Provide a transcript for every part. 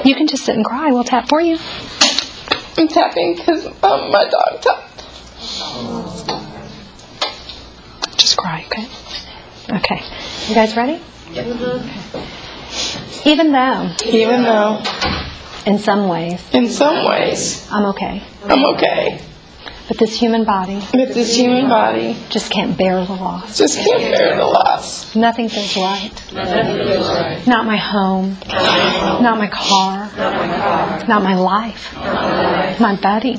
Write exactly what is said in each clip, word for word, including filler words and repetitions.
You can just sit and cry. We'll tap for you. I'm tapping because um, my dog tapped. Just cry, okay? Okay. You guys ready? Okay. Even though, Even though, in some ways, in some ways, I'm okay, I'm okay. but this human body But this human body just can't bear the loss. just can't bear the loss. Nothing feels right. Not my home. Not my car. Not my life. My buddy.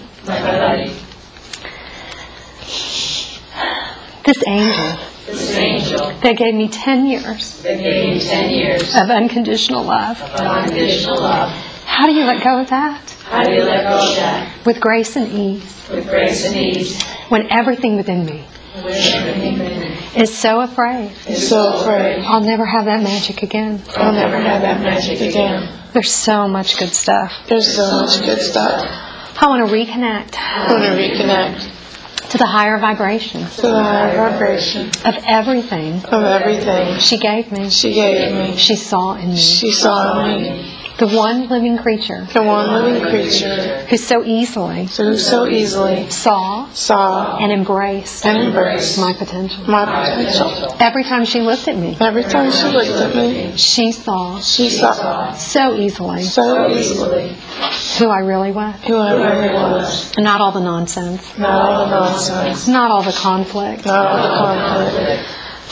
This angel. This angel That gave me ten years that gave me ten years of unconditional love. of unconditional love. How do you let go of that? How do you let go of that? With grace and ease. With grace and ease. When everything within me With everything within is so afraid, Is so afraid I'll never have that magic again. I'll never have that magic again. There's so much good stuff. There's so much good stuff. I want to reconnect I want to reconnect to the higher vibration to the higher vibration of everything of everything she gave me, she gave me. she saw in me. She saw in me. The one living creature The one living creature who so easily who so easily saw saw and embraced and embraced my potential. my potential. Every time she looked at me, Every time she looked at me, she saw she saw so easily so easily who I really was. who I really was. Not all the nonsense, Not all the nonsense, not all the conflict, not all the conflict,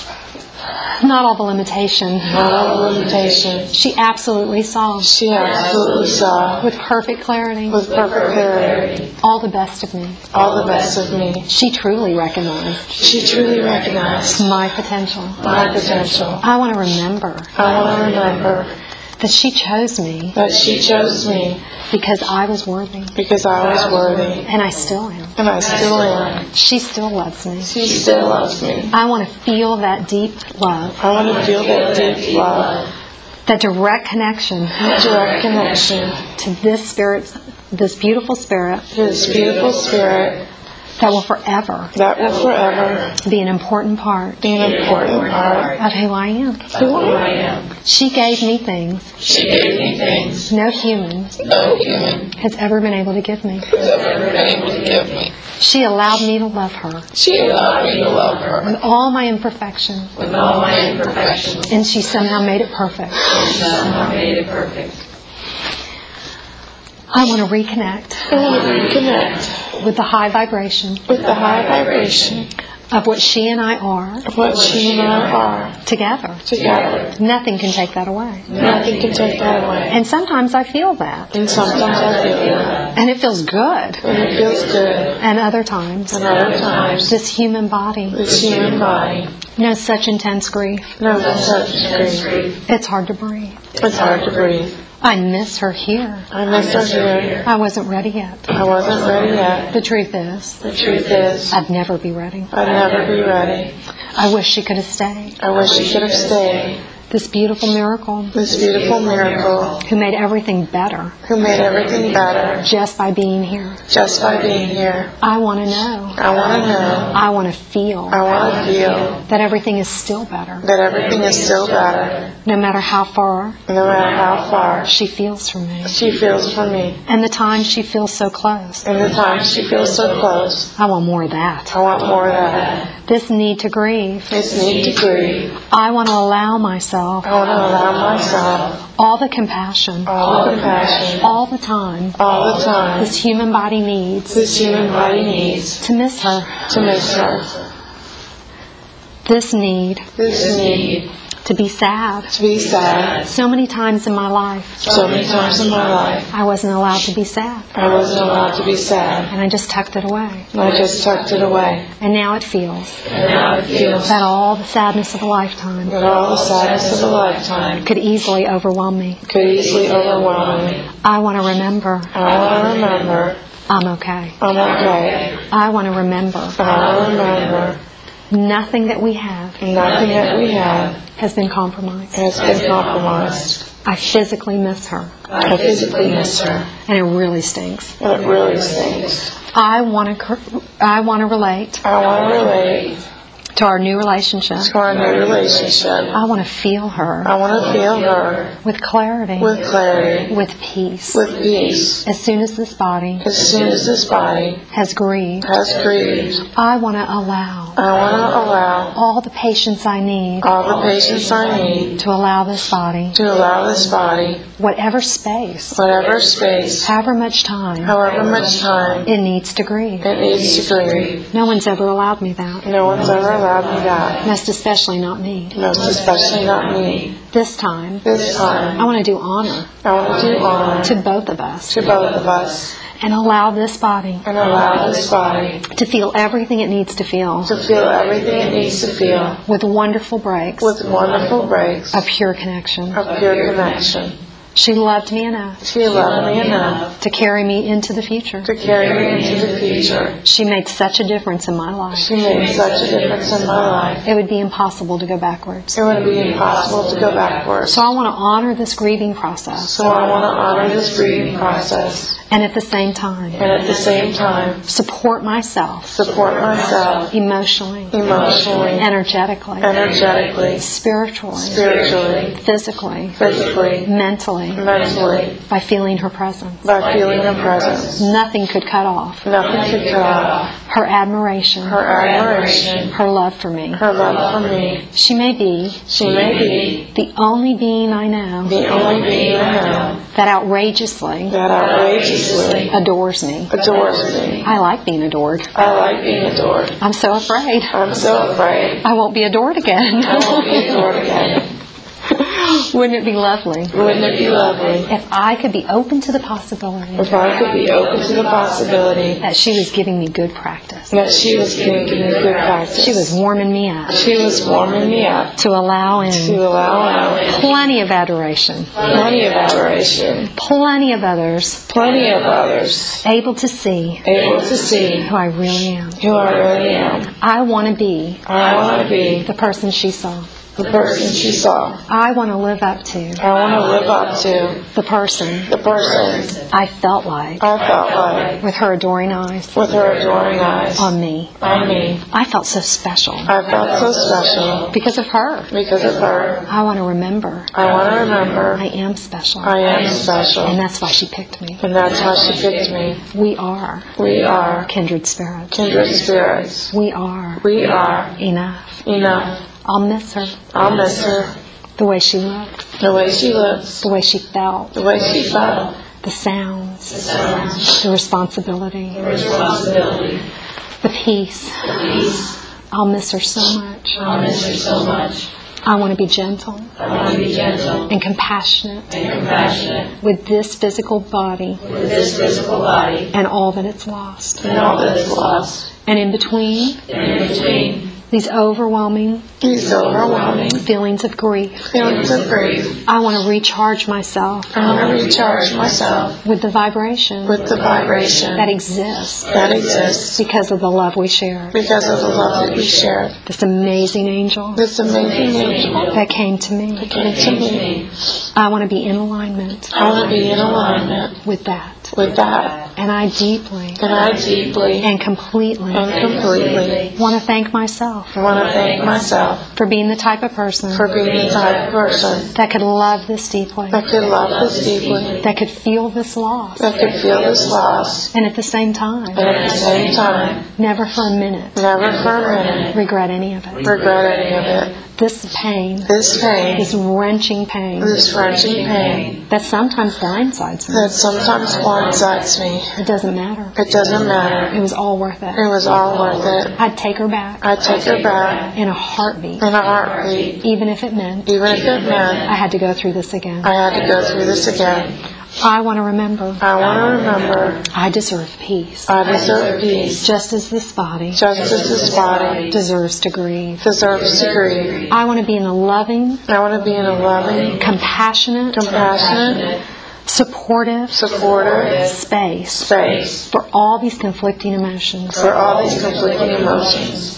not all the limitation. not all the limitation. She absolutely saw She absolutely saw with perfect clarity with perfect clarity all the best of me. all the best of me. She truly recognized She truly recognized my potential. my potential. I want to remember I want to remember that she chose me that she chose me because I was worthy, because I was worthy, and I still am. and I still am. She still loves me. She still loves me. I want to feel that deep love, I want to feel that deep love, that direct connection direct connection to this spirit, this beautiful spirit to this beautiful spirit that will forever that will forever be an important part be an important part of who I am. who I am. She gave me things She gave me things no human no human has ever been able to give me. has ever been able to give me. She allowed me to love her She allowed me to love her with all my imperfection, with all my imperfections. and she somehow made it perfect. Somehow made it perfect. I want to reconnect I want to reconnect with the high vibration with the high vibration of what she and I are of what she and I are together. together. Nothing can take that away. Nothing can take that away. And sometimes I feel that, And sometimes I feel that. and it feels good. And it feels good. And other times, And other times, this human body this human body knows such intense grief. knows such grief. It's hard to breathe. It's hard to breathe. I miss her here. I miss her here. I wasn't ready yet. I wasn't ready yet. The truth is, The truth is, I'd never be ready. I'd never be ready. I wish she could have stayed. I wish she could have stayed. This beautiful miracle This beautiful miracle who made everything better who made everything better just by being here. just by being here. I want to know. I want to know. I want to feel I want to feel that everything is still better, that everything is still better, no matter how far no matter how far she feels from me. she feels for me. And the time she feels so close. And the time she feels so close, I want more of that. I want more of that. This need to grieve. This need to grieve. I want to allow myself I want to allow myself all the compassion, all the compassion, all the time all the time this human body needs this human body needs to miss her. to miss her. This need This need to be sad. to be sad. So many times in my life, So many times in my life, I wasn't allowed to be sad. I wasn't allowed to be sad. And I just tucked it away. And I just tucked it away. And now it feels And now it feels that all the sadness of a lifetime that all the sadness of a lifetime could easily overwhelm me. could easily overwhelm me. I want to remember I want to remember I'm okay. I'm okay. I want to remember I want to remember nothing that we have nothing that we have has been compromised. has been compromised. I physically miss her, I physically miss her. and it really stinks. And it really stinks. I want to, I want to relate I want to relate to our new relationship. to our new relationship. I want to feel her I want to feel her with clarity, with clarity, with peace. with peace. As soon as this body As soon as this body has grieved, has grieved, I want to allow I want to allow all the patience I need all the patience I need to allow this body, to allow this body, whatever space, whatever space, however much time however much time it needs to grieve. it needs to grieve. No one's ever allowed me that. No one's ever allowed me that. Most especially not me. Most especially not me. This time, This time, I want to do honor I want to do honor to both of us to both of us and allow this body and allow this body to feel everything it needs to feel to feel everything it needs to feel with wonderful breaks with wonderful breaks of pure connection. of pure connection. She loved me enough She loved me enough to carry me into the future. to carry me into the future. She made such a difference in my life. She made such a difference in my life. It would be impossible to go backwards. It would be impossible to go backwards. So I want to honor this grieving process. So I want to honor this grieving process And at the same time, and at the same time support myself support myself emotionally, emotionally, energetically, energetically, spiritually, spiritually, physically, physically, mentally, mentally, by feeling her presence. by feeling her presence. Nothing could cut off Nothing could cut off her admiration, her admiration, her love for me. her love for me. She may be She may be the only being I know the only being I know that outrageously that outrageously adores me. adores me. I like being adored. I like being adored. I'm so afraid I'm so afraid I won't be adored again. I won't be adored again. Wouldn't it be lovely Wouldn't it be lovely if I could be open to the possibility if I could be open to the possibility that she was giving me good practice? that she was giving me good practice? She was warming me up She was warming me up to allow to in allow out plenty of adoration, plenty of adoration, plenty of others plenty of others able to see able to see who I really am. who I really am. I want to be I want to be the person she saw. the person she saw. I want to live up to I want to live up to the person the person I felt like I felt like with her adoring eyes with her adoring eyes on me. on me. I felt so special I felt so special because of her. because of her. I want to remember I want to remember I am special. I am special. And that's why she picked me. And that's why she picked me. We are We are kindred spirits. kindred spirits. We are We are enough. enough. I'll miss her. I'll miss her. The way she looked. The way she looks. The way she felt. The way she felt. The sounds. The responsibility. Responsibility. The peace. Peace. I'll miss her so much. I miss her so much. I want to be gentle I want to be gentle and compassionate and compassionate with this physical body with this physical body and all that it's lost. And all that is lost. And in between and in between these overwhelming These overwhelming feelings of grief, feelings of grief. I want to recharge myself I want to recharge myself with the vibration with the vibration that exists that exists because of the love we share. because of the love that we shared. This amazing angel This amazing angel that came to me. came to me. I want to be in alignment I want to be in alignment with that. with that. And I deeply And I deeply and completely and completely want to thank myself I want to thank myself for being the type of person for being the type of person that could love this deeply, that could love this deeply, that could feel this loss, that could feel this loss, and at the same time, and at the same time, never for a minute never for a minute regret any of it. regret any of it. This pain, This pain, this wrenching pain this wrenching pain that sometimes blindsides me, that sometimes blindsides me, it doesn't matter. it doesn't matter. It was all worth it. It was all worth it. I'd take her back I'd take her back in a heartbeat, in a heartbeat, even if it meant even if it meant I had to go through this again. I had to go through this again. I want to remember I want to remember I deserve peace, I deserve peace, just as this body just as this body deserves to grieve. deserves to grieve. I want to be in a loving, I want to be in a loving, compassionate, compassionate, supportive supportive space space for all these conflicting emotions. for all these conflicting emotions.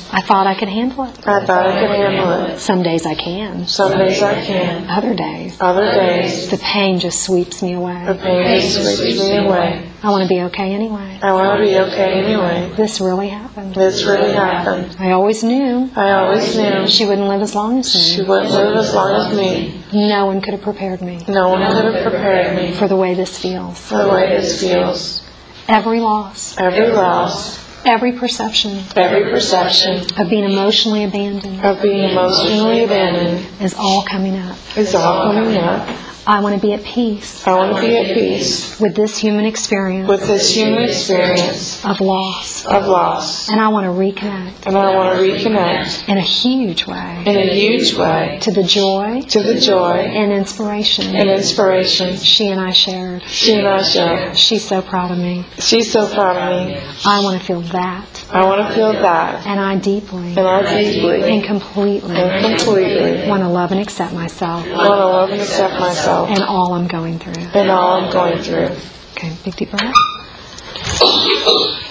I thought I could handle it. I thought I could handle it. Some days I can. Some days I can. Other days, Other days, the pain just sweeps me the away. pain just sweeps me away. I want to be okay anyway. I want to be okay anyway. This really happened. This really happened. I always knew I always knew she wouldn't live as long as she me. wouldn't live as long as me. No one could have prepared me No one could have prepared me for the way this feels. for the way this feels. Every loss, Every loss, every perception every perception of being emotionally abandoned of being emotionally abandoned is all coming up. is all coming up. I want to be at peace I want to be at peace with this human experience with this human experience of loss. of loss. And I want to reconnect And I want to reconnect in a huge way in a huge way to the joy to the joy and inspiration and inspiration she and I shared. she and I share. She's so proud of me. She's so proud of me. I want to feel that. I want to feel that. And I deeply And I deeply and completely and completely want to love and accept myself want to love and accept myself and all I'm going through. and all I'm going through. Okay, big deep breath.